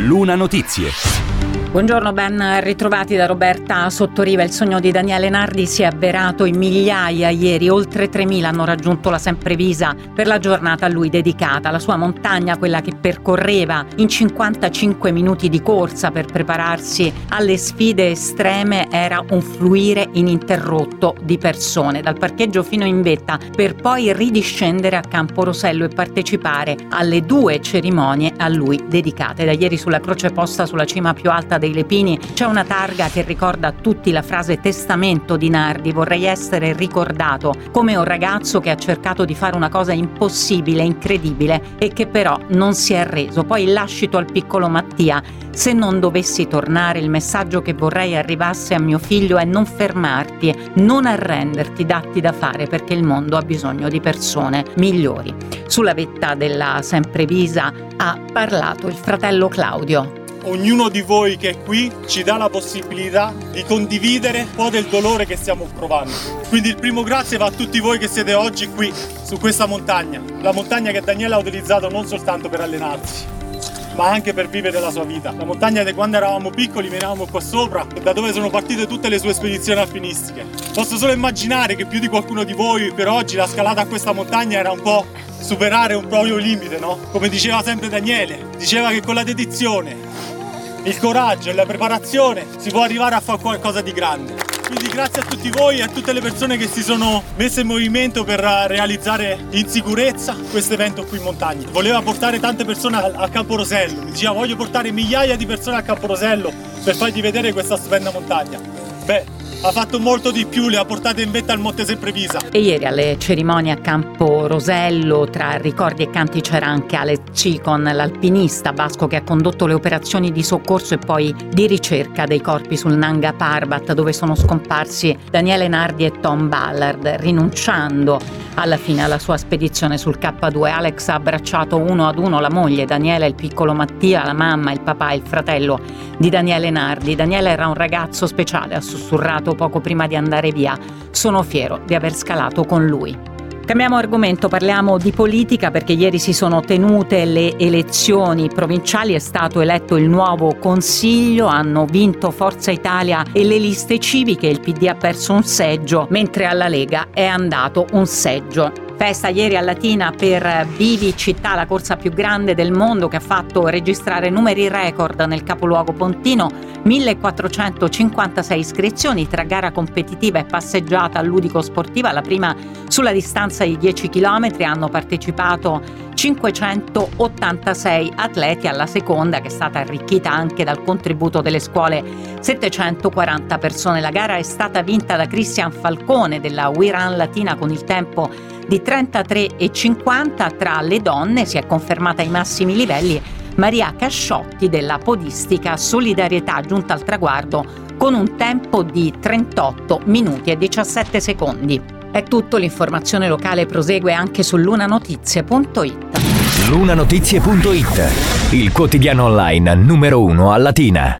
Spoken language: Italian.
Luna Notizie. Buongiorno, ben ritrovati da Roberta Sottoriva. Il sogno di Daniele Nardi si è avverato in migliaia ieri. Oltre 3.000 hanno raggiunto la Semprevisa per la giornata a lui dedicata. La sua montagna, quella che percorreva in 55 minuti di corsa per prepararsi alle sfide estreme, era un fluire ininterrotto di persone, dal parcheggio fino in vetta, per poi ridiscendere a Campo Rosello e partecipare alle 2 cerimonie a lui dedicate. Da ieri sulla croce posta sulla cima più alta dei Lepini c'è una targa che ricorda a tutti la frase testamento di Nardi: vorrei essere ricordato come un ragazzo che ha cercato di fare una cosa impossibile, incredibile, e che però non si è arreso. Poi il lascito al piccolo Mattia: se non dovessi tornare, il messaggio che vorrei arrivasse a mio figlio è non fermarti, non arrenderti, datti da fare, perché il mondo ha bisogno di persone migliori. Sulla vetta della Semprevisa ha parlato il fratello Claudio. Ognuno di voi che è qui ci dà la possibilità di condividere un po' del dolore che stiamo provando. Quindi il primo grazie va a tutti voi che siete oggi qui su questa montagna. La montagna che Daniele ha utilizzato non soltanto per allenarsi, ma anche per vivere la sua vita. La montagna di quando eravamo piccoli venivamo qua sopra e da dove sono partite tutte le sue spedizioni alpinistiche. Posso solo immaginare che più di qualcuno di voi per oggi la scalata a questa montagna era un po' superare un proprio limite, no? Come diceva sempre Daniele, diceva che con la dedizione, il coraggio e la preparazione si può arrivare a fare qualcosa di grande. Quindi grazie a tutti voi e a tutte le persone che si sono messe in movimento per realizzare in sicurezza questo evento qui in montagna. Voleva portare tante persone a Campo Rosello, mi diceva voglio portare migliaia di persone a Campo Rosello per fargli vedere questa stupenda montagna. Beh, ha fatto molto di più, le ha portate in vetta al Monte Semprevisa. E ieri alle cerimonie a Campo Rosello, tra ricordi e canti, c'era anche Alex Cicon, l'alpinista basco che ha condotto le operazioni di soccorso e poi di ricerca dei corpi sul Nanga Parbat, dove sono scomparsi Daniele Nardi e Tom Ballard. Rinunciando alla fine alla sua spedizione sul K2, Alex ha abbracciato uno ad uno la moglie Daniele, il piccolo Mattia, la mamma, il papà e il fratello di Daniele Nardi. Daniele era un ragazzo speciale, ha sussurrato poco prima di andare via: sono fiero di aver scalato con lui. Cambiamo argomento, parliamo di politica, perché ieri si sono tenute le elezioni provinciali, è stato eletto il nuovo consiglio, hanno vinto Forza Italia e le liste civiche, il PD ha perso un seggio, mentre alla Lega è andato un seggio. Festa ieri a Latina per Vivi Città, la corsa più grande del mondo che ha fatto registrare numeri record nel capoluogo pontino, 1456 iscrizioni tra gara competitiva e passeggiata ludico-sportiva. La prima sulla distanza di 10 km hanno partecipato 586 atleti, alla seconda, che è stata arricchita anche dal contributo delle scuole, 740 persone. La gara è stata vinta da Cristian Falcone della We Run Latina con il tempo di 33,50. Tra le donne si è confermata ai massimi livelli Maria Casciotti della podistica Solidarietà, giunta al traguardo con un tempo di 38 minuti e 17 secondi. È tutto, l'informazione locale prosegue anche su lunanotizie.it. Lunanotizie.it, il quotidiano online numero 1 a Latina.